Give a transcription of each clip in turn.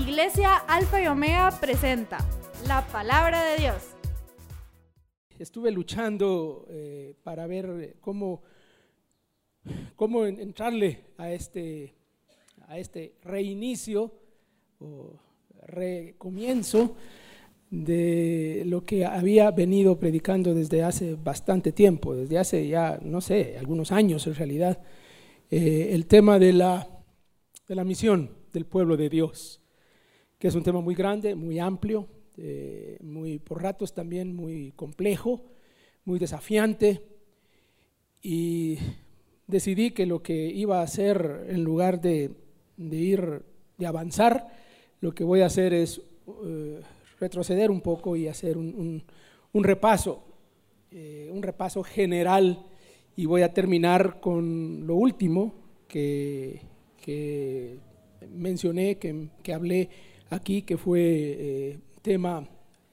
Iglesia Alfa y Omega presenta la Palabra de Dios. Estuve luchando para ver cómo entrarle a este reinicio o recomienzo de lo que había venido predicando desde hace bastante tiempo, desde hace ya, no sé, algunos años en realidad, el tema de la misión del pueblo de Dios, que es un tema muy grande, muy amplio, muy por ratos también muy complejo, muy desafiante, y decidí que lo que iba a hacer, en lugar de avanzar, lo que voy a hacer es retroceder un poco y hacer un repaso general, y voy a terminar con lo último que mencioné, que hablé aquí, que fue tema,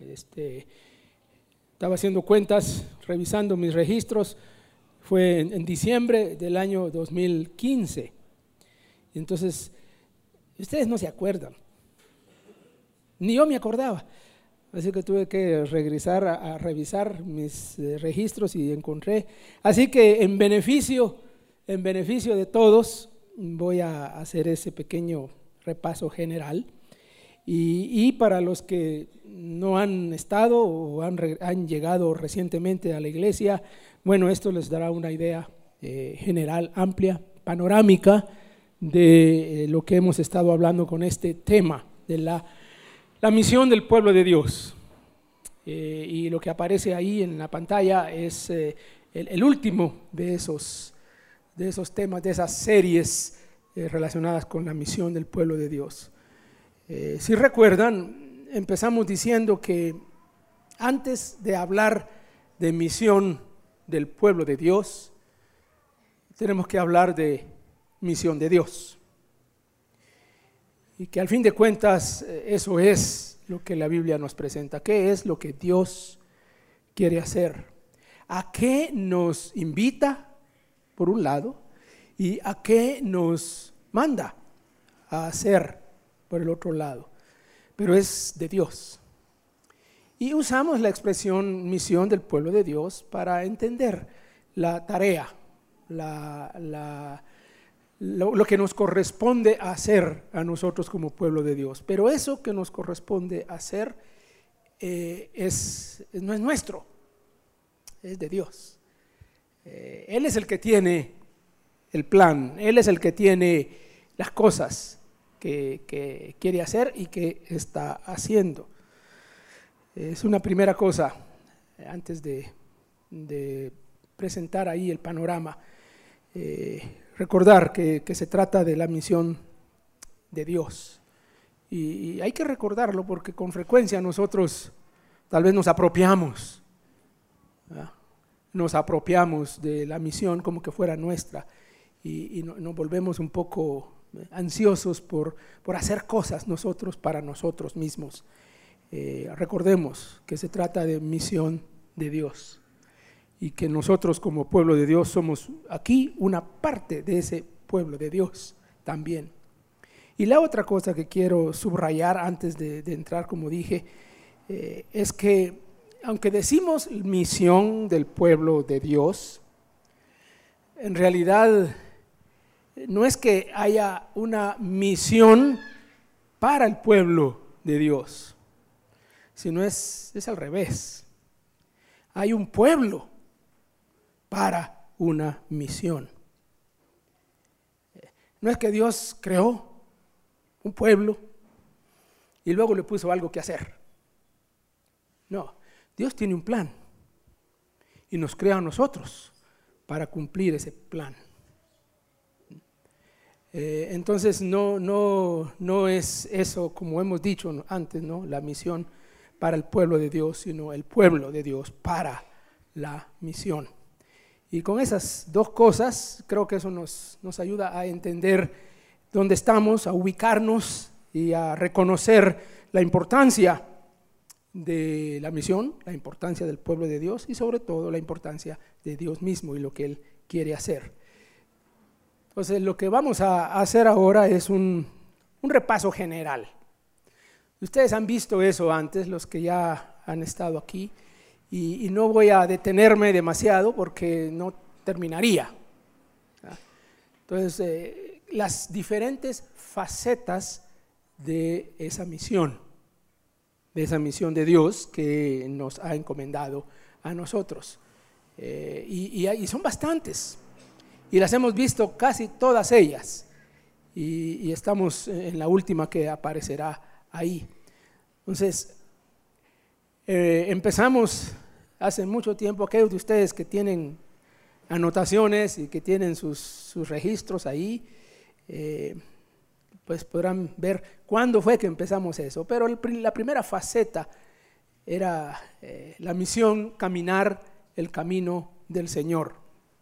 estaba haciendo cuentas, revisando mis registros, fue en diciembre del año 2015. Entonces, ustedes no se acuerdan, ni yo me acordaba, así que tuve que regresar a revisar mis registros y encontré. Así que en beneficio de todos, voy a hacer ese pequeño repaso general. Y para los que no han estado o han llegado recientemente a la iglesia, bueno, esto les dará una idea general, amplia, panorámica de lo que hemos estado hablando con este tema de la misión del pueblo de Dios. Y lo que aparece ahí en la pantalla es el último de esos temas, de esas series relacionadas con la misión del pueblo de Dios. Si recuerdan, empezamos diciendo que antes de hablar de misión del pueblo de Dios, tenemos que hablar de misión de Dios. Y que al fin de cuentas eso es lo que la Biblia nos presenta. ¿Qué es lo que Dios quiere hacer? ¿A qué nos invita, por un lado, y a qué nos manda a hacer por el otro lado? Pero es de Dios. Y usamos la expresión misión del pueblo de Dios para entender la tarea, lo que nos corresponde hacer a nosotros como pueblo de Dios. Pero eso que nos corresponde hacer no es nuestro, es de Dios. Él es el que tiene el plan, Él es el que tiene las cosas que quiere hacer y que está haciendo. Es una primera cosa, antes de presentar ahí el panorama, recordar que se trata de la misión de Dios. Y hay que recordarlo porque con frecuencia nosotros tal vez nos apropiamos de la misión como que fuera nuestra, y nos volvemos un poco ansiosos por hacer cosas nosotros para nosotros mismos. Recordemos que se trata de misión de Dios y que nosotros como pueblo de Dios somos aquí una parte de ese pueblo de Dios también. Y la otra cosa que quiero subrayar antes de entrar, como dije, es que aunque decimos misión del pueblo de Dios, en realidad no es que haya una misión para el pueblo de Dios, sino es al revés. Hay un pueblo para una misión. No es que Dios creó un pueblo y luego le puso algo que hacer. No, Dios tiene un plan y nos crea a nosotros para cumplir ese plan. Entonces no es eso, como hemos dicho antes, ¿no? La misión para el pueblo de Dios, sino el pueblo de Dios para la misión. Y con esas dos cosas creo que eso nos ayuda a entender dónde estamos, a ubicarnos y a reconocer la importancia de la misión, la importancia del pueblo de Dios y sobre todo la importancia de Dios mismo y lo que Él quiere hacer. Entonces lo que vamos a hacer ahora es un repaso general Ustedes han visto eso antes, los que ya han estado aquí, y no voy a detenerme demasiado porque no terminaría. Entonces, las diferentes facetas de esa misión de Dios que nos ha encomendado a nosotros. Y son bastantes, y las hemos visto casi todas ellas, y estamos en la última que aparecerá ahí. Entonces, empezamos hace mucho tiempo. Aquellos de ustedes que tienen anotaciones y que tienen sus registros ahí, pues podrán ver cuándo fue que empezamos eso. Pero la primera faceta era la misión, caminar el camino del Señor.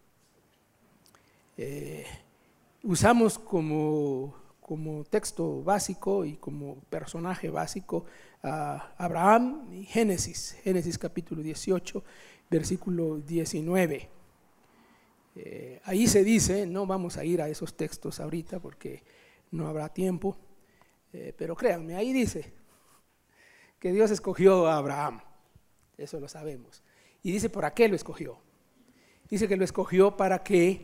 Usamos como texto básico y como personaje básico a Abraham y Génesis capítulo 18, versículo 19. Ahí se dice, no vamos a ir a esos textos ahorita porque no habrá tiempo, pero créanme, ahí dice que Dios escogió a Abraham, eso lo sabemos. Y dice, ¿para qué lo escogió? Dice que lo escogió para que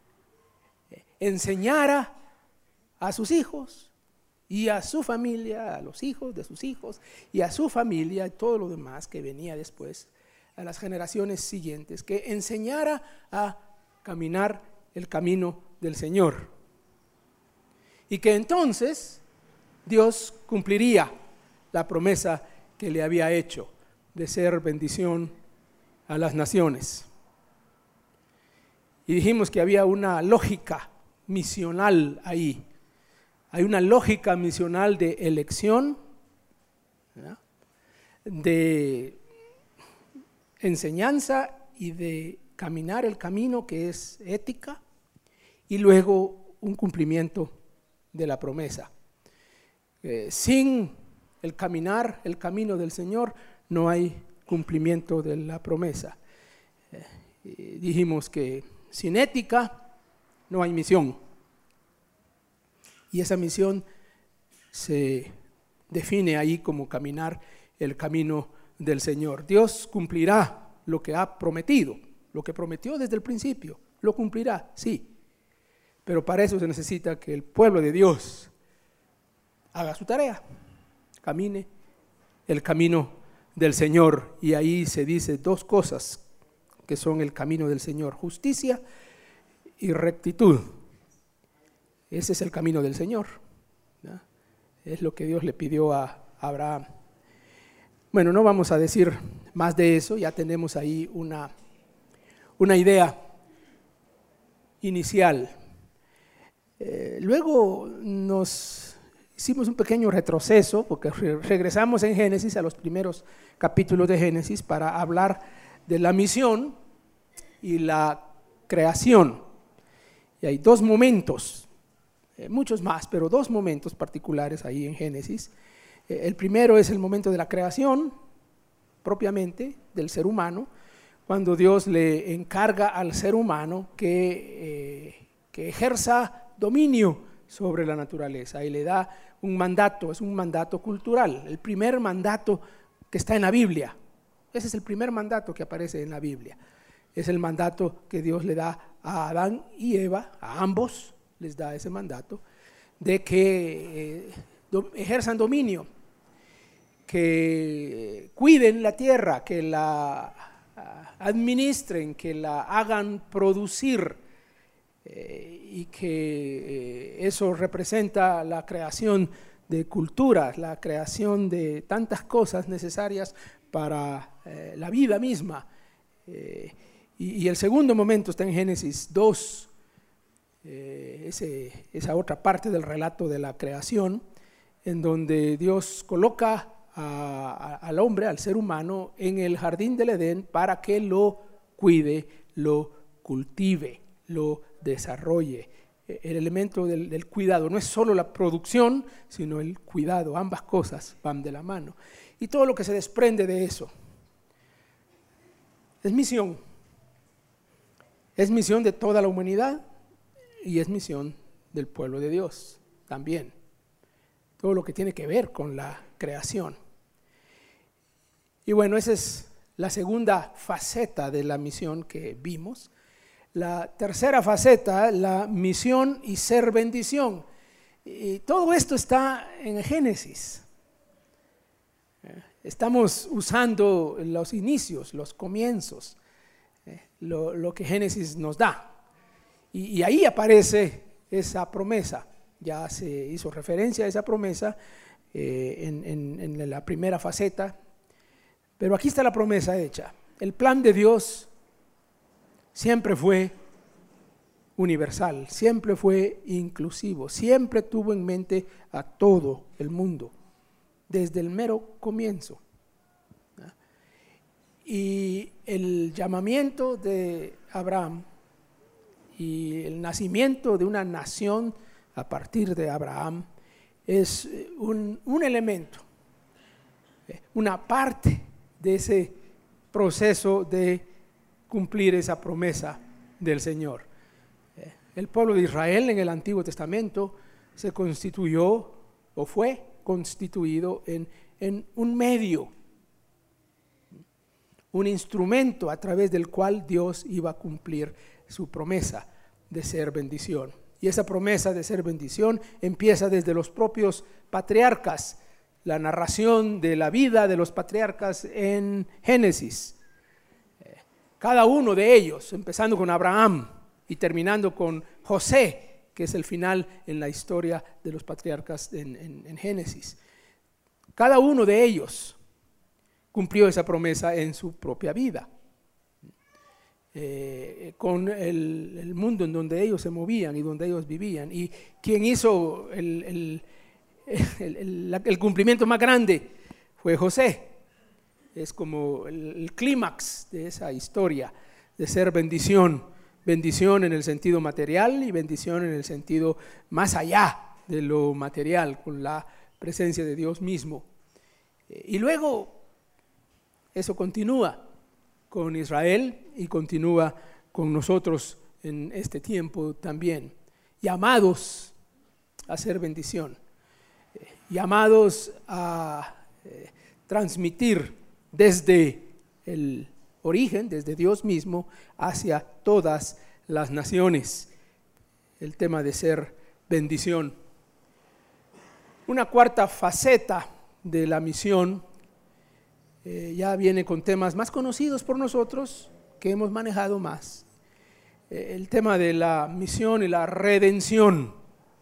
enseñara a sus hijos y a su familia, a los hijos de sus hijos y a su familia y todo lo demás que venía después, a las generaciones siguientes, que enseñara a caminar el camino del Señor. Y que entonces Dios cumpliría la promesa que le había hecho de ser bendición a las naciones. Y dijimos que había una lógica misional ahí. Hay una lógica misional de elección, ¿verdad?, de enseñanza y de caminar el camino, que es ética, y luego un cumplimiento de la promesa. Sin el caminar el camino del Señor no hay cumplimiento de la promesa. Dijimos que sin ética no hay misión, y esa misión se define ahí como caminar el camino del Señor. Dios cumplirá lo que ha prometido, lo que prometió desde el principio, lo cumplirá, sí, pero para eso se necesita que el pueblo de Dios haga su tarea, camine el camino del Señor. Y ahí se dice dos cosas que son el camino del Señor: justicia y rectitud. Ese es el camino del Señor, ¿no? Es lo que Dios le pidió a Abraham. Bueno, no vamos a decir más de eso, ya tenemos ahí una idea inicial. Luego nos hicimos un pequeño retroceso, porque regresamos en Génesis, a los primeros capítulos de Génesis, para hablar de la misión y la creación. Y hay dos momentos, muchos más, pero dos momentos particulares ahí en Génesis. El primero es el momento de la creación, propiamente, del ser humano, cuando Dios le encarga al ser humano que ejerza dominio sobre la naturaleza, y le da un mandato, es un mandato cultural, el primer mandato que está en la Biblia. Ese es el primer mandato que aparece en la Biblia. Es el mandato que Dios le da a Adán y Eva, a ambos les da ese mandato, de que ejerzan dominio, que cuiden la tierra, que la administren, que la hagan producir, y que eso representa la creación de culturas, la creación de tantas cosas necesarias para la vida misma. Y el segundo momento está en Génesis 2, esa otra parte del relato de la creación, en donde Dios coloca al hombre, al ser humano, en el jardín del Edén para que lo cuide, lo cultive, lo desarrolle. El elemento del cuidado no es solo la producción, sino el cuidado. Ambas cosas van de la mano. Y todo lo que se desprende de eso es misión. Es misión de toda la humanidad y es misión del pueblo de Dios también. Todo lo que tiene que ver con la creación. Y bueno, esa es la segunda faceta de la misión que vimos. La tercera faceta, la misión y ser bendición. Y todo esto está en Génesis. Estamos usando los inicios, los comienzos, lo que Génesis nos da. Y ahí aparece esa promesa. Ya se hizo referencia a esa promesa en la primera faceta. Pero aquí está la promesa hecha. El plan de Dios siempre fue universal, siempre fue inclusivo, siempre tuvo en mente a todo el mundo, desde el mero comienzo. Y el llamamiento de Abraham y el nacimiento de una nación a partir de Abraham es un elemento, una parte de ese proceso de cumplir esa promesa del Señor. El pueblo de Israel en el Antiguo Testamento se constituyó o fue constituido en un medio, un instrumento a través del cual Dios iba a cumplir su promesa de ser bendición. Y esa promesa de ser bendición empieza desde los propios patriarcas, la narración de la vida de los patriarcas en Génesis. Cada uno de ellos, empezando con Abraham y terminando con José, que es el final en la historia de los patriarcas en Génesis. Cada uno de ellos cumplió esa promesa en su propia vida. Con el mundo en donde ellos se movían y donde ellos vivían. Y quien hizo el cumplimiento más grande fue José. Es como el clímax de esa historia de ser bendición. Bendición en el sentido material y bendición en el sentido más allá de lo material, con la presencia de Dios mismo. Y luego eso continúa con Israel y continúa con nosotros en este tiempo también. Llamados a ser bendición, llamados a transmitir desde el origen, desde Dios mismo, hacia todas las naciones, el tema de ser bendición. Una cuarta faceta de la misión ya viene con temas más conocidos por nosotros, que hemos manejado más. El tema de la misión y la redención.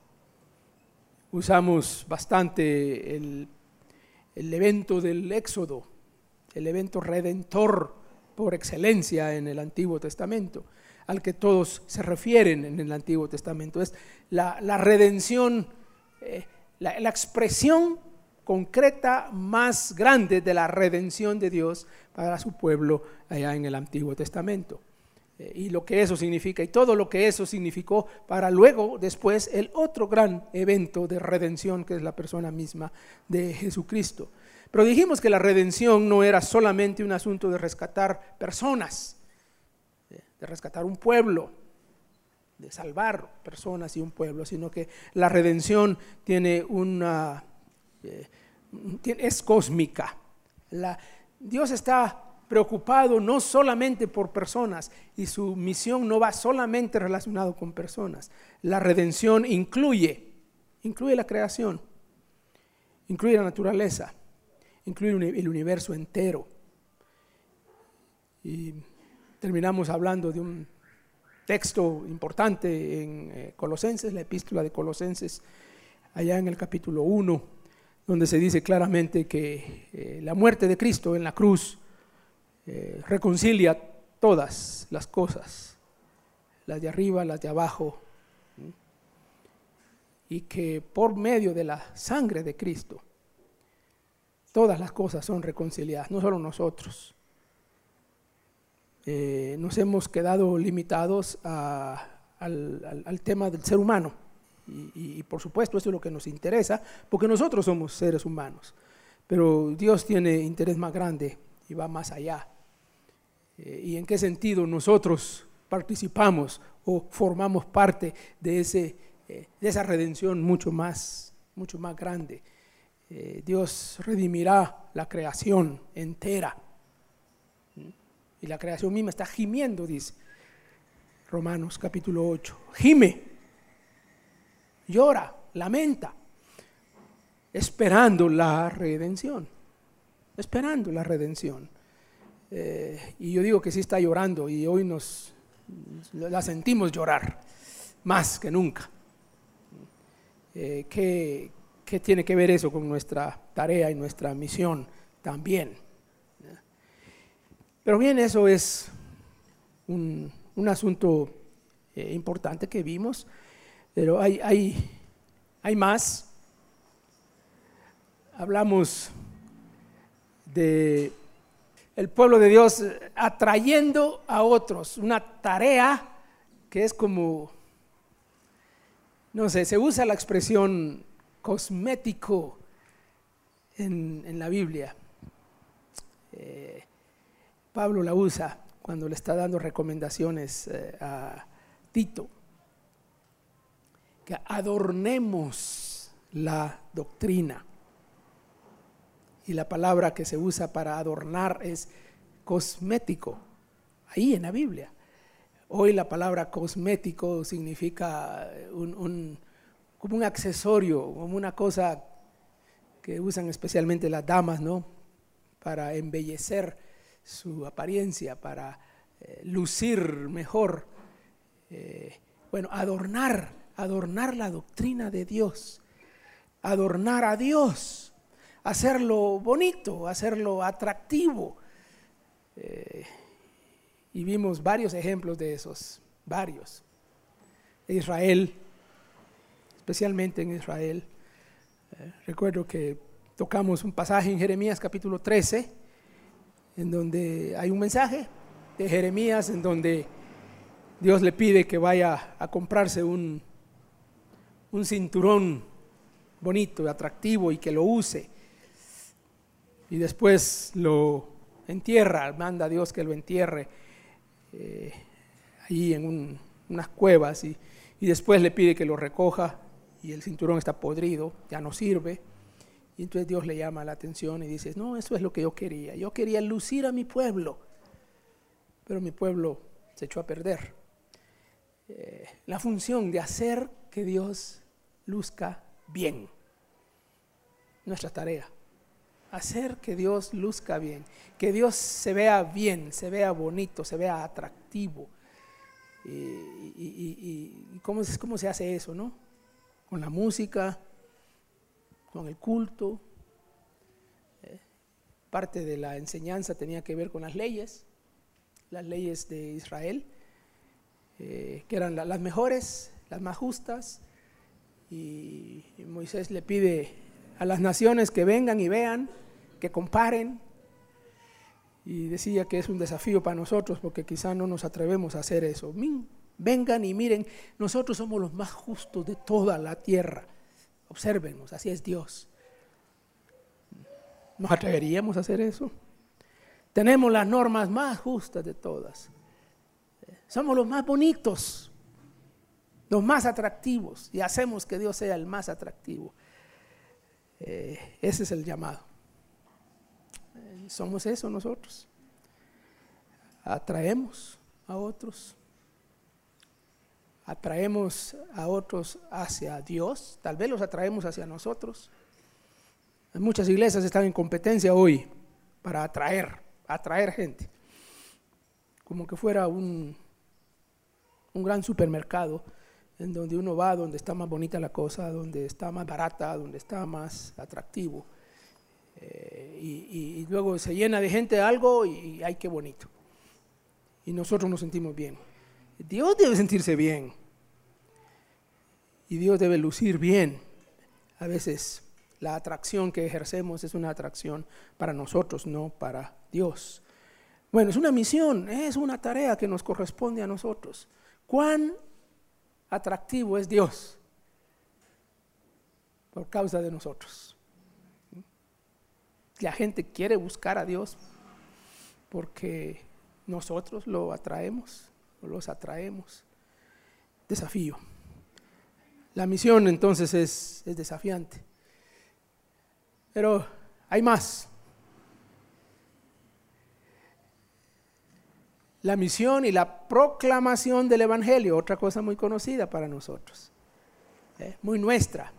Usamos bastante el evento del Éxodo, el evento redentor por excelencia en el Antiguo Testamento, al que todos se refieren en el Antiguo Testamento. Es la redención, la expresión concreta más grande de la redención de Dios para su pueblo allá en el Antiguo Testamento. Y lo que eso significa y todo lo que eso significó para luego, después, el otro gran evento de redención, que es la persona misma de Jesucristo. Pero dijimos que la redención no era solamente un asunto de rescatar personas, de rescatar un pueblo, de salvar personas y un pueblo, sino que la redención tiene es cósmica. Dios está preocupado no solamente por personas y su misión no va solamente relacionado con personas. La redención incluye la creación, incluye la naturaleza, incluye el universo entero. Y terminamos hablando de un texto importante en Colosenses, la epístola de Colosenses, allá en el capítulo 1, donde se dice claramente que la muerte de Cristo en la cruz reconcilia todas las cosas, las de arriba, las de abajo, y que por medio de la sangre de Cristo todas las cosas son reconciliadas, no solo nosotros. Nos hemos quedado limitados al tema del ser humano. Y por supuesto eso es lo que nos interesa, porque nosotros somos seres humanos, pero Dios tiene interés más grande y va más allá. ¿Y en qué sentido nosotros participamos o formamos parte de esa redención mucho más grande? Dios redimirá la creación entera. Y la creación misma está gimiendo, dice Romanos capítulo 8. Gime, llora, lamenta, esperando la redención. Esperando la redención. Y yo digo que sí está llorando, y hoy la sentimos llorar más que nunca. ¿Qué tiene que ver eso con nuestra tarea y nuestra misión también? Pero bien, eso es un asunto importante que vimos, pero hay más. Hablamos de el pueblo de Dios atrayendo a otros, una tarea que es como, no sé, se usa la expresión cosmético en la Biblia. Pablo la usa cuando le está dando recomendaciones a Tito, que adornemos la doctrina. Y la palabra que se usa para adornar es cosmético, ahí en la Biblia. Hoy la palabra cosmético significa como un accesorio, como una cosa que usan especialmente las damas, ¿no? Para embellecer su apariencia, para lucir mejor. Bueno, adornar la doctrina de Dios, adornar a Dios, hacerlo bonito, hacerlo atractivo. Y vimos varios ejemplos de esos, varios. Israel, especialmente en Israel. Recuerdo que tocamos un pasaje en Jeremías capítulo 13, en donde hay un mensaje de Jeremías en donde Dios le pide que vaya a comprarse un cinturón bonito, atractivo, y que lo use. Y después lo entierra, manda a Dios que lo entierre ahí en unas cuevas, y después le pide que lo recoja, y el cinturón está podrido, ya no sirve. Y entonces Dios le llama la atención y dice: no, eso es lo que yo quería lucir a mi pueblo, pero mi pueblo se echó a perder. La función de hacer que Dios luzca bien, nuestra tarea. Hacer que Dios luzca bien, que Dios se vea bien, se vea bonito, se vea atractivo. ¿Y cómo se hace eso, no? Con la música, con el culto. Parte de la enseñanza tenía que ver con las leyes de Israel, que eran las mejores, las más justas. Y Moisés le pide a las naciones que vengan y vean, que comparen, y decía que es un desafío para nosotros porque quizá no nos atrevemos a hacer eso. Vengan y miren, nosotros somos los más justos de toda la tierra, obsérvenos, así es Dios. ¿Nos atreveríamos a hacer eso? Tenemos las normas más justas de todas, somos los más bonitos, los más atractivos, y hacemos que Dios sea el más atractivo. Ese es el llamado. Somos eso nosotros. Atraemos a otros hacia Dios. Tal vez los atraemos hacia nosotros. Muchas iglesias están en competencia hoy para atraer gente, como que fuera un gran supermercado en donde uno va, donde está más bonita la cosa, donde está más barata, donde está más atractivo. Y luego se llena de gente algo y ¡ay, qué bonito! Y nosotros nos sentimos bien. Dios debe sentirse bien. Y Dios debe lucir bien. A veces la atracción que ejercemos es una atracción para nosotros, no para Dios. Bueno, es una misión, es una tarea que nos corresponde a nosotros. ¿Cuán atractivo es Dios por causa de nosotros? La gente quiere buscar a Dios porque nosotros lo atraemos o los atraemos. Desafío. La misión entonces es desafiante. Pero hay más. La misión y la proclamación del Evangelio, otra cosa muy conocida para nosotros, muy nuestra,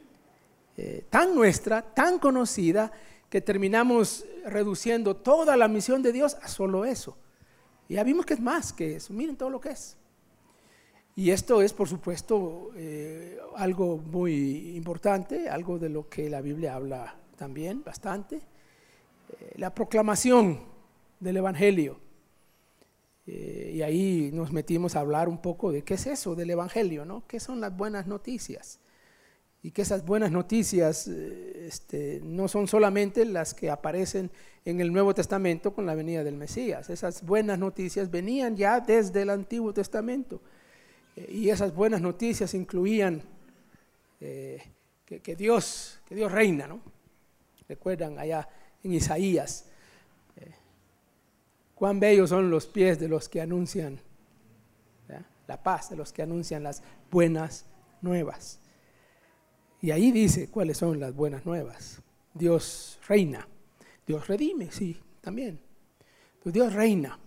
tan conocida, que terminamos reduciendo toda la misión de Dios a solo eso. Y ya vimos que es más que eso, miren todo lo que es. Y esto es, por supuesto, algo muy importante, algo de lo que la Biblia habla también bastante, la proclamación del Evangelio. Y ahí nos metimos a hablar un poco de qué es eso del Evangelio, ¿no? ¿Qué son las buenas noticias? Y que esas buenas noticias no son solamente las que aparecen en el Nuevo Testamento con la venida del Mesías. Esas buenas noticias venían ya desde el Antiguo Testamento. Y esas buenas noticias incluían que Dios reina, ¿no? Recuerdan allá en Isaías, cuán bellos son los pies de los que anuncian, ¿verdad?, la paz, de los que anuncian las buenas nuevas. Y ahí dice cuáles son las buenas nuevas. Dios reina, Dios redime, sí, también. Pues Dios reina.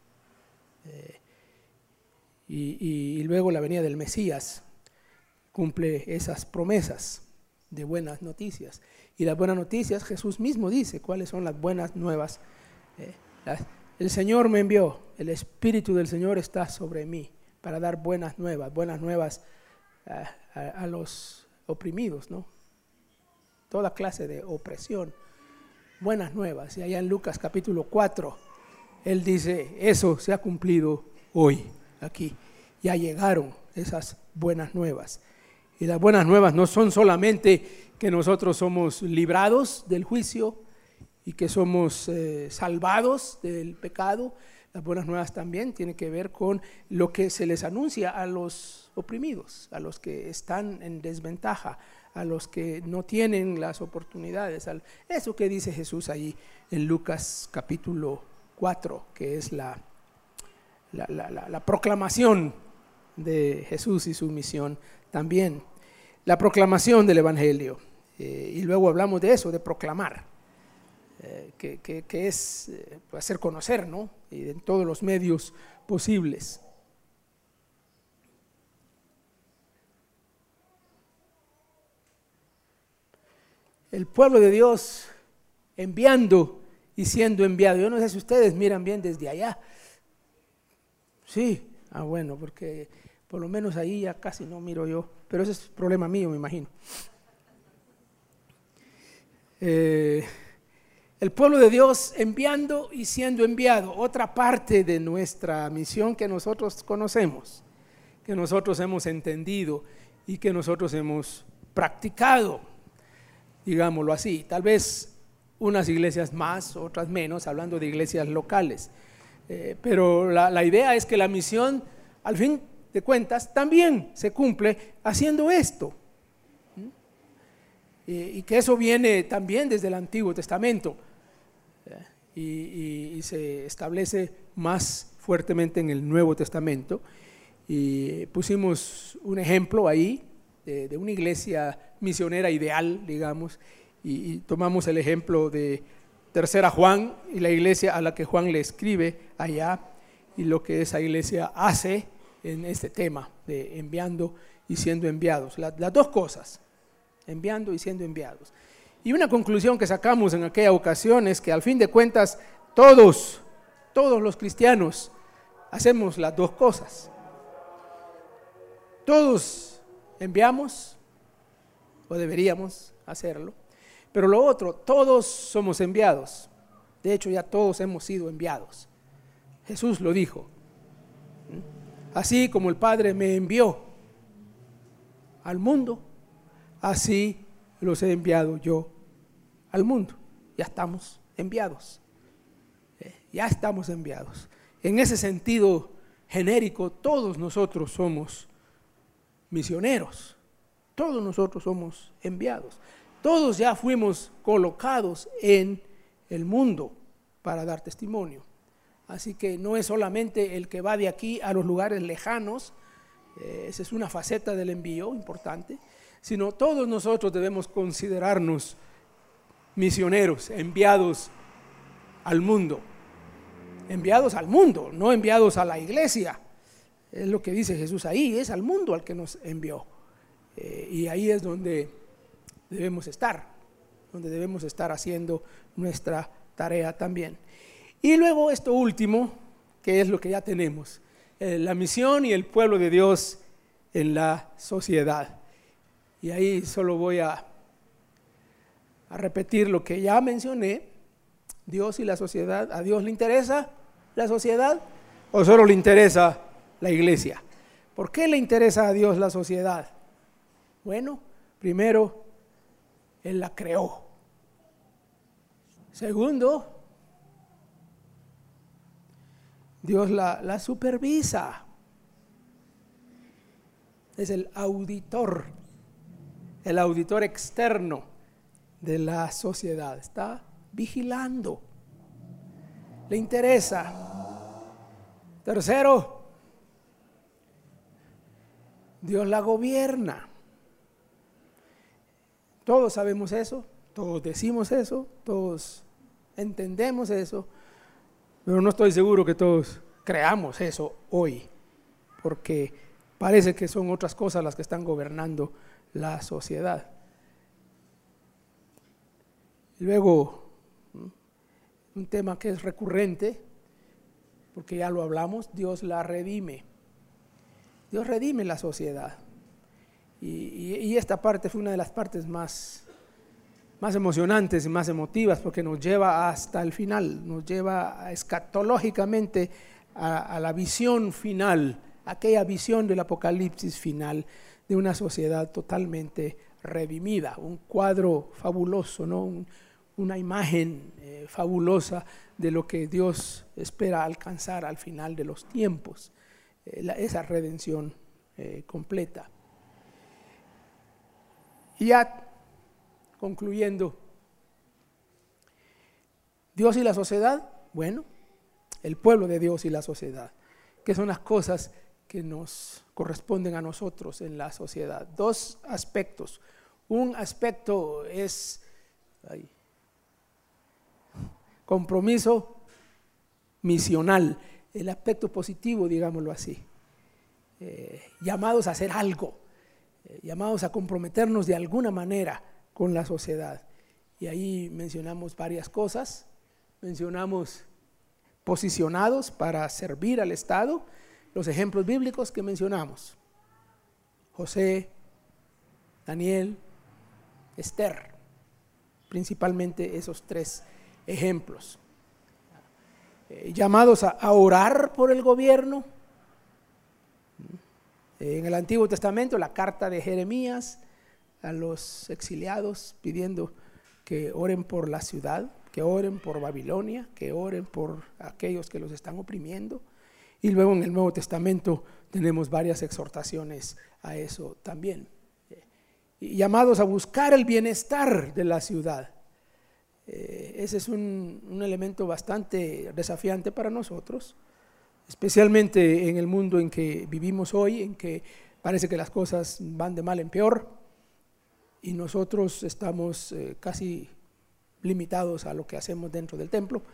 Y luego la venida del Mesías cumple esas promesas de buenas noticias. Y las buenas noticias, Jesús mismo dice cuáles son las buenas nuevas. El Señor me envió, el Espíritu del Señor está sobre mí para dar buenas nuevas a los oprimidos, ¿no? Toda clase de opresión, buenas nuevas. Y allá en Lucas capítulo 4, Él dice, eso se ha cumplido hoy, aquí. Ya llegaron esas buenas nuevas. Y las buenas nuevas no son solamente que nosotros somos librados del juicio y que somos salvados del pecado. Las buenas nuevas también tienen que ver con lo que se les anuncia a los oprimidos, a los que están en desventaja, a los que no tienen las oportunidades. Eso que dice Jesús ahí en Lucas capítulo 4, que es la proclamación de Jesús y su misión también. La proclamación del Evangelio. Y luego hablamos de eso, de proclamar. Que es hacer conocer, ¿no? Y en todos los medios posibles. El pueblo de Dios enviando y siendo enviado. Yo no sé si ustedes miran bien desde allá. Sí, bueno, porque por lo menos ahí ya casi no miro yo, pero ese es problema mío, me imagino. El pueblo de Dios enviando y siendo enviado, otra parte de nuestra misión que nosotros conocemos, que nosotros hemos entendido y que nosotros hemos practicado, digámoslo así. Tal vez unas iglesias más, otras menos, hablando de iglesias locales. Pero la idea es que la misión, al fin de cuentas, también se cumple haciendo esto. Y que eso viene también desde el Antiguo Testamento. Y se establece más fuertemente en el Nuevo Testamento. Y pusimos un ejemplo ahí de una iglesia misionera ideal, digamos, y tomamos el ejemplo de Tercera Juan y la iglesia a la que Juan le escribe allá, y lo que esa iglesia hace en este tema de enviando y siendo enviados. Las dos cosas, enviando y siendo enviados. Y una conclusión que sacamos en aquella ocasión es que al fin de cuentas todos los cristianos hacemos las dos cosas. Todos enviamos, o deberíamos hacerlo, pero lo otro, todos somos enviados. De hecho, ya todos hemos sido enviados. Jesús lo dijo. Así como el Padre me envió al mundo, así los he enviado yo al mundo. Ya estamos enviados. Ya estamos enviados. En ese sentido genérico, todos nosotros somos misioneros. Todos nosotros somos enviados. Todos ya fuimos colocados en el mundo para dar testimonio. Así que no es solamente el que va de aquí a los lugares lejanos, esa es una faceta del envío importante, sino todos nosotros debemos considerarnos misioneros enviados al mundo. Enviados al mundo, no enviados a la iglesia. Es lo que dice Jesús ahí, es al mundo al que nos envió. Y ahí es donde debemos estar haciendo nuestra tarea también. Y luego esto último, que es lo que ya tenemos, la misión y el pueblo de Dios en la sociedad. Y ahí solo voy a repetir lo que ya mencioné. Dios y la sociedad. ¿A Dios le interesa la sociedad o solo le interesa la iglesia? ¿Por qué le interesa a Dios la sociedad? Bueno, primero, Él la creó. Segundo, Dios la supervisa. Es el auditor externo de la sociedad. Está vigilando. Le interesa. Tercero, Dios la gobierna. Todos sabemos eso, todos decimos eso, todos entendemos eso, pero no estoy seguro que todos creamos eso hoy, porque parece que son otras cosas las que están gobernando la sociedad. Y luego, un tema que es recurrente, porque ya lo hablamos, Dios la redime. Dios redime la sociedad. Y esta parte fue una de las partes más emocionantes y más emotivas, porque nos lleva hasta el final, nos lleva escatológicamente a la visión final, aquella visión del Apocalipsis final de una sociedad totalmente redimida, un cuadro fabuloso, ¿no? Una imagen fabulosa de lo que Dios espera alcanzar al final de los tiempos, esa redención completa. Y ya concluyendo, Dios y la sociedad, bueno, el pueblo de Dios y la sociedad, que son las cosas que nos corresponden a nosotros en la sociedad. Dos aspectos. Un aspecto es compromiso misional, el aspecto positivo, digámoslo así. Llamados a hacer algo, llamados a comprometernos de alguna manera con la sociedad. Y ahí mencionamos varias cosas. Mencionamos posicionados para servir al Estado. Los ejemplos bíblicos que mencionamos: José, Daniel, Esther, principalmente esos tres ejemplos. Llamados a orar por el gobierno. En el Antiguo Testamento, la carta de Jeremías a los exiliados pidiendo que oren por la ciudad, que oren por Babilonia, que oren por aquellos que los están oprimiendo. Y luego en el Nuevo Testamento tenemos varias exhortaciones a eso también. Y llamados a buscar el bienestar de la ciudad. Ese es un elemento bastante desafiante para nosotros, especialmente en el mundo en que vivimos hoy, en que parece que las cosas van de mal en peor y nosotros estamos casi limitados a lo que hacemos dentro del templo.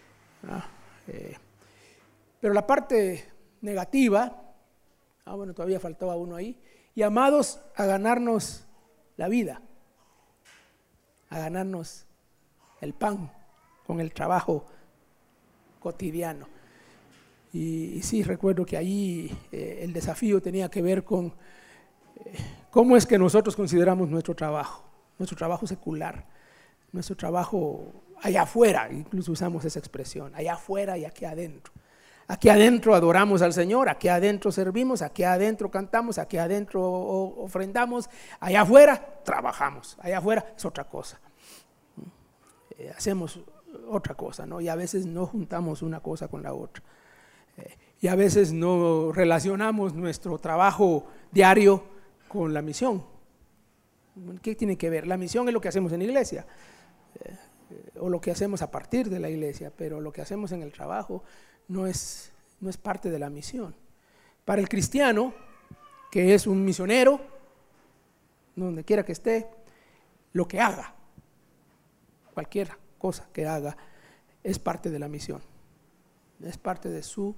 Pero la parte negativa, bueno, todavía faltaba uno ahí: llamados a ganarnos la vida, a ganarnos el pan con el trabajo cotidiano. Y sí, recuerdo que allí el desafío tenía que ver con cómo es que nosotros consideramos nuestro trabajo secular, nuestro trabajo allá afuera. Incluso usamos esa expresión, allá afuera y aquí adentro. Aquí adentro adoramos al Señor, aquí adentro servimos, aquí adentro cantamos, aquí adentro ofrendamos, allá afuera trabajamos, allá afuera es otra cosa. Hacemos otra cosa, ¿no? Y a veces no juntamos una cosa con la otra. Y a veces no relacionamos nuestro trabajo diario con la misión. ¿Qué tiene que ver? La misión es lo que hacemos en la iglesia, o lo que hacemos a partir de la iglesia, pero lo que hacemos en el trabajo no es parte de la misión. Para el cristiano, que es un misionero, donde quiera que esté, lo que haga cualquier cosa que haga, es parte de la misión. Es parte de su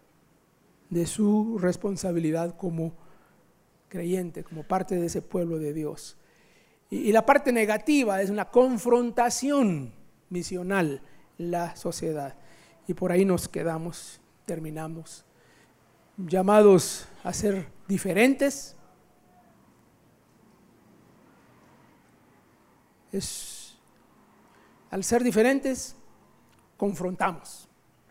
responsabilidad como creyente, como parte de ese pueblo de Dios. Y la parte negativa es una confrontación misional en la sociedad. Y por ahí nos quedamos, terminamos. Llamados a ser diferentes. Al ser diferentes, confrontamos.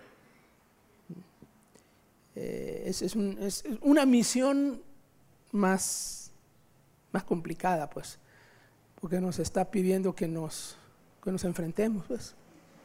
Es una misión más complicada, pues, porque nos está pidiendo que nos enfrentemos, pues.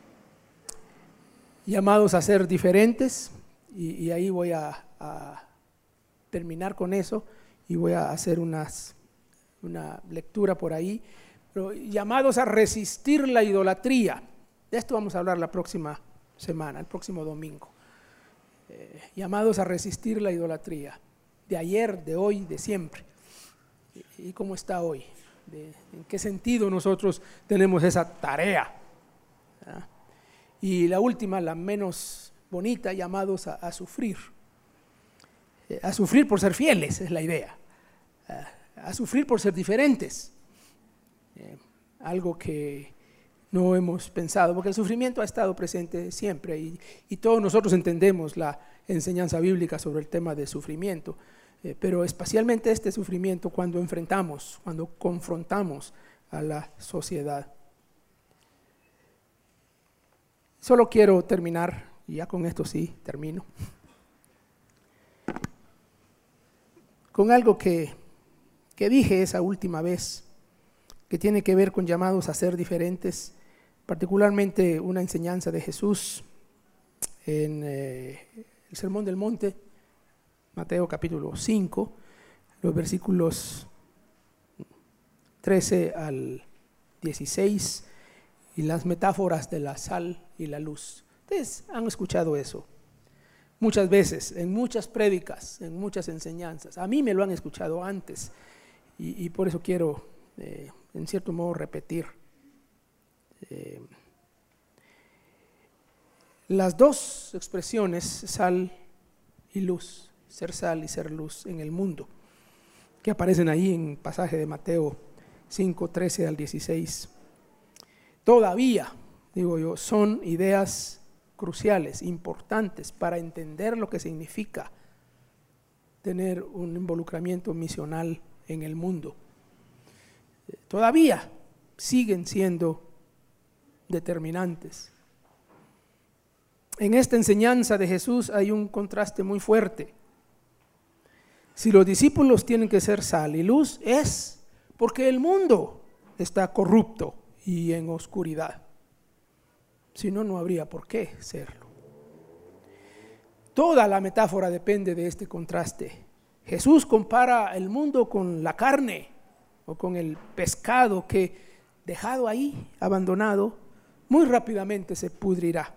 Llamados a ser diferentes, y ahí voy a terminar con eso, y voy a hacer una lectura por ahí. Pero llamados a resistir la idolatría. De esto vamos a hablar la próxima semana, el próximo domingo. Llamados a resistir la idolatría, de ayer, de hoy, de siempre. ¿Y cómo está hoy? ¿En qué sentido nosotros tenemos esa tarea? ¿Ah? Y la última, la menos bonita, llamados a sufrir. A sufrir por ser fieles, es la idea. A sufrir por ser diferentes. Algo que no hemos pensado, porque el sufrimiento ha estado presente siempre y todos nosotros entendemos la enseñanza bíblica sobre el tema de sufrimiento, pero especialmente este sufrimiento cuando enfrentamos, cuando confrontamos a la sociedad. Solo quiero terminar, y ya con esto sí termino, con algo que dije esa última vez, que tiene que ver con llamados a ser diferentes, particularmente una enseñanza de Jesús en el Sermón del Monte, Mateo capítulo 5, los versículos 13 al 16, y las metáforas de la sal y la luz. Ustedes han escuchado eso muchas veces, en muchas prédicas, en muchas enseñanzas. A mí me lo han escuchado antes, y por eso quiero en cierto modo repetir. Las dos expresiones, sal y luz, ser sal y ser luz en el mundo, que aparecen ahí en el pasaje de Mateo 5, 13 al 16, todavía, digo yo, son ideas cruciales, importantes para entender lo que significa tener un involucramiento misional en el mundo. Todavía siguen siendo determinantes. En esta enseñanza de Jesús hay un contraste muy fuerte. Si los discípulos tienen que ser sal y luz, es porque el mundo está corrupto y en oscuridad. Si no, no habría por qué serlo. Toda la metáfora depende de este contraste. Jesús compara el mundo con la carne o con el pescado que, dejado ahí, abandonado, muy rápidamente se pudrirá.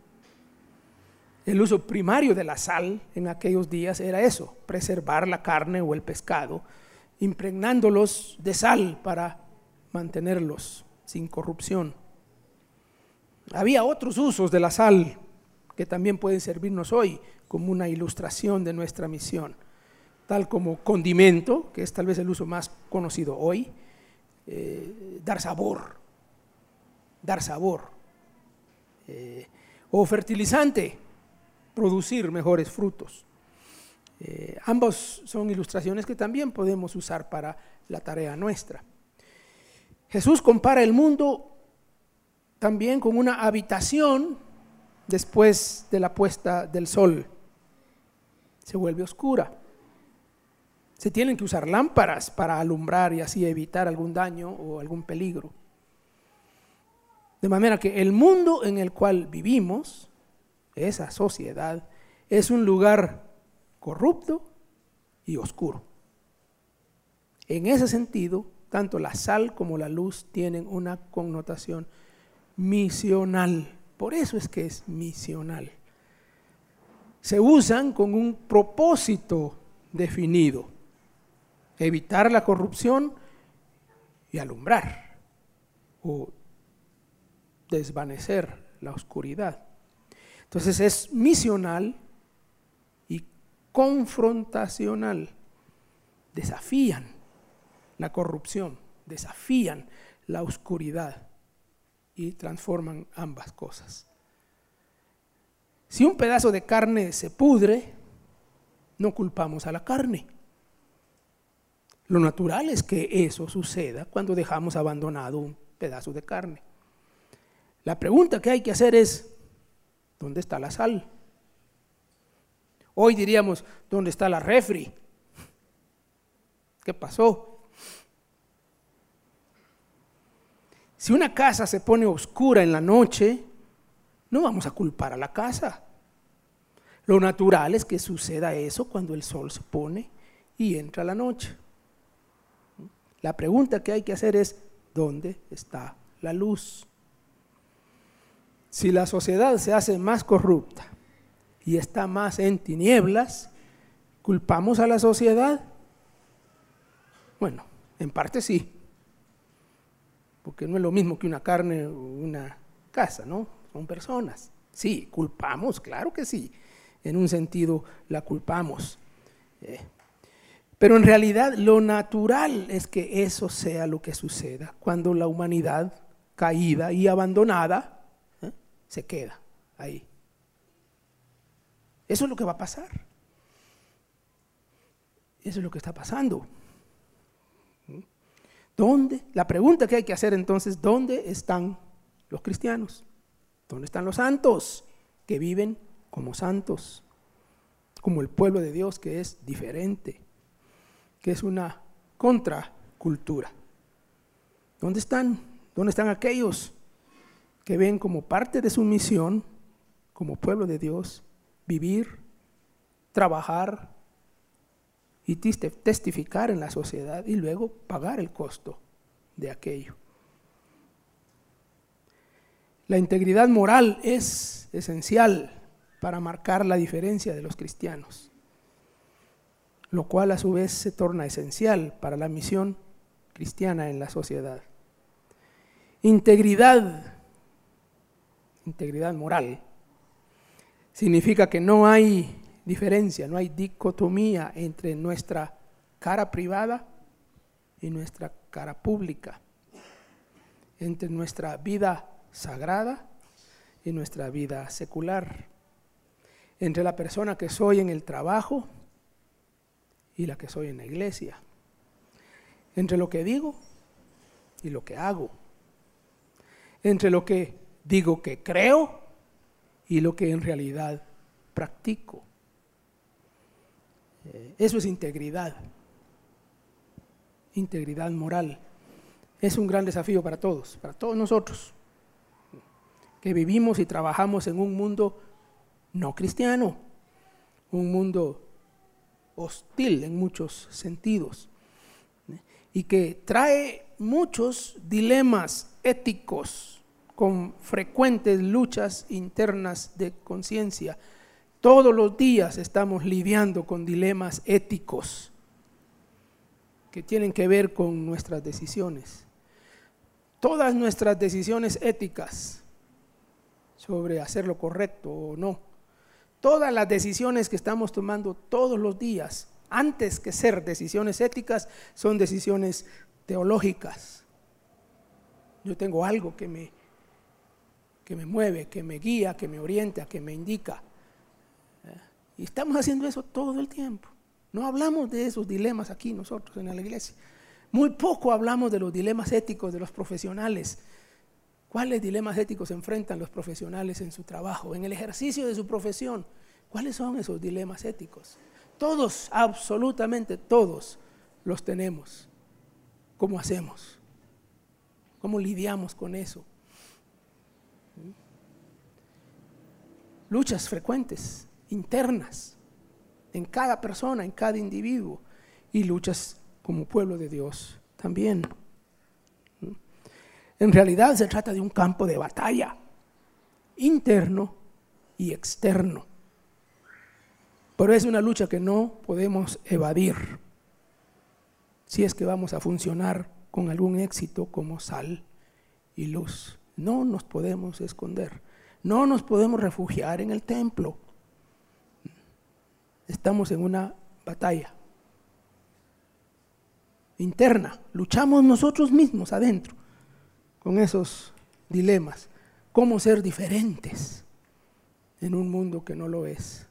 El uso primario de la sal en aquellos días era eso, preservar la carne o el pescado, impregnándolos de sal para mantenerlos sin corrupción. Había otros usos de la sal que también pueden servirnos hoy como una ilustración de nuestra misión, tal como condimento, que es tal vez el uso más conocido hoy, dar sabor, o fertilizante, producir mejores frutos. Ambos son ilustraciones que también podemos usar para la tarea nuestra. Jesús compara el mundo también con una habitación después de la puesta del sol. Se vuelve oscura. Se tienen que usar lámparas para alumbrar y así evitar algún daño o algún peligro. De manera que el mundo en el cual vivimos, esa sociedad, es un lugar corrupto y oscuro. En ese sentido, tanto la sal como la luz tienen una connotación misional. Por eso es que es misional. Se usan con un propósito definido: evitar la corrupción y alumbrar, o desvanecer la oscuridad. Entonces es misional y confrontacional. Desafían la corrupción, desafían la oscuridad y transforman ambas cosas. Si un pedazo de carne se pudre, no culpamos a la carne. Lo natural es que eso suceda cuando dejamos abandonado un pedazo de carne. La pregunta que hay que hacer es, ¿dónde está la sal? Hoy diríamos, ¿dónde está la refri? ¿Qué pasó? Si una casa se pone oscura en la noche, no vamos a culpar a la casa. Lo natural es que suceda eso cuando el sol se pone y entra la noche. La pregunta que hay que hacer es, ¿dónde está la luz? Si la sociedad se hace más corrupta y está más en tinieblas, ¿culpamos a la sociedad? Bueno, en parte sí, porque no es lo mismo que una carne o una casa, ¿no? Son personas. Sí, culpamos, claro que sí, en un sentido la culpamos. Pero en realidad lo natural es que eso sea lo que suceda cuando la humanidad caída y abandonada se queda ahí. Eso es lo que va a pasar. Eso es lo que está pasando. ¿Dónde? La pregunta que hay que hacer entonces, ¿dónde están los cristianos? ¿Dónde están los santos que viven como santos? Como el pueblo de Dios que es diferente, que es una contracultura. ¿Dónde están? ¿Dónde están aquellos que ven como parte de su misión, como pueblo de Dios, vivir, trabajar y testificar en la sociedad y luego pagar el costo de aquello? La integridad moral es esencial para marcar la diferencia de los cristianos, lo cual a su vez se torna esencial para la misión cristiana en la sociedad. Integridad moral significa que no hay diferencia, no hay dicotomía entre nuestra cara privada y nuestra cara pública, entre nuestra vida sagrada y nuestra vida secular, entre la persona que soy en el trabajo y la que soy en la iglesia, entre lo que digo y lo que hago, entre lo que digo que creo y lo que en realidad practico. Eso es integridad moral. Es un gran desafío para todos nosotros, que vivimos y trabajamos en un mundo no cristiano, un mundo hostil en muchos sentidos, y que trae muchos dilemas éticos con frecuentes luchas internas de conciencia. Todos los días estamos lidiando con dilemas éticos que tienen que ver con nuestras decisiones. Todas nuestras decisiones éticas sobre hacer lo correcto o no, todas las decisiones que estamos tomando todos los días, antes que ser decisiones éticas, son decisiones teológicas. Yo tengo algo que me mueve, que me guía, que me orienta, que me indica. Y estamos haciendo eso todo el tiempo. No hablamos de esos dilemas aquí nosotros en la iglesia. Muy poco hablamos de los dilemas éticos de los profesionales. ¿Cuáles dilemas éticos enfrentan los profesionales en su trabajo, en el ejercicio de su profesión? ¿Cuáles son esos dilemas éticos? Todos, absolutamente todos, los tenemos. ¿Cómo hacemos? ¿Cómo lidiamos con eso? Luchas frecuentes, internas, en cada persona, en cada individuo, y luchas como pueblo de Dios también. En realidad se trata de un campo de batalla, interno y externo. Pero es una lucha que no podemos evadir si es que vamos a funcionar con algún éxito como sal y luz No nos podemos esconder. No nos podemos refugiar en el templo. Estamos en una batalla interna. Luchamos nosotros mismos adentro con esos dilemas. ¿Cómo ser diferentes en un mundo que no lo es?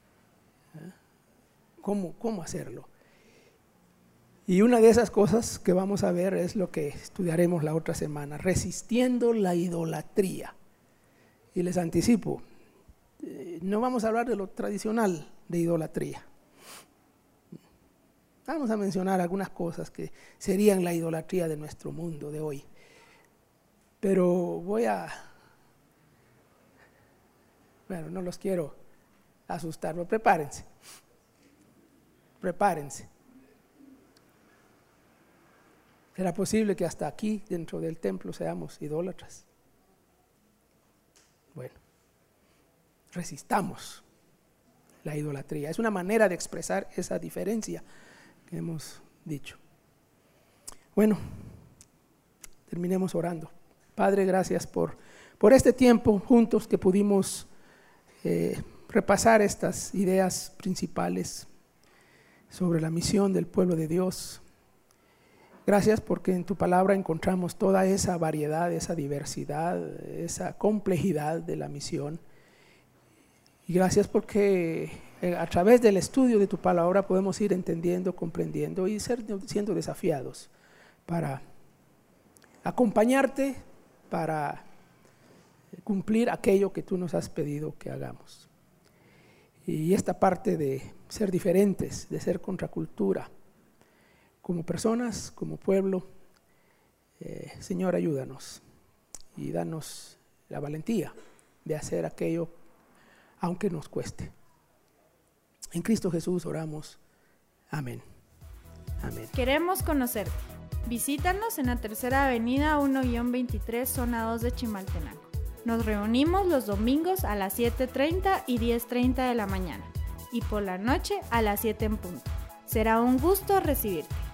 ¿Cómo hacerlo? Y una de esas cosas que vamos a ver es lo que estudiaremos la otra semana, resistiendo la idolatría. Y les anticipo, no vamos a hablar de lo tradicional de idolatría. Vamos a mencionar algunas cosas que serían la idolatría de nuestro mundo de hoy. Pero no los quiero asustar, pero prepárense. ¿Será posible que hasta aquí, dentro del templo, seamos idólatras? Bueno, resistamos la idolatría. Es una manera de expresar esa diferencia que hemos dicho. Bueno, terminemos orando. Padre, gracias por este tiempo juntos que pudimos repasar estas ideas principales sobre la misión del pueblo de Dios. Gracias porque en tu palabra encontramos toda esa variedad, esa diversidad, esa complejidad de la misión. Y gracias porque a través del estudio de tu palabra podemos ir entendiendo, comprendiendo y siendo desafiados para acompañarte, para cumplir aquello que tú nos has pedido que hagamos. Y esta parte de ser diferentes, de ser contracultura, como personas, como pueblo, Señor, ayúdanos y danos la valentía de hacer aquello aunque nos cueste. En Cristo Jesús oramos. Amén. Amén. Queremos conocerte. Visítanos en la Tercera Avenida 1-23, zona 2 de Chimaltenango. Nos reunimos los domingos a las 7:30 y 10:30 de la mañana y por la noche a las 7 en punto. Será un gusto recibirte.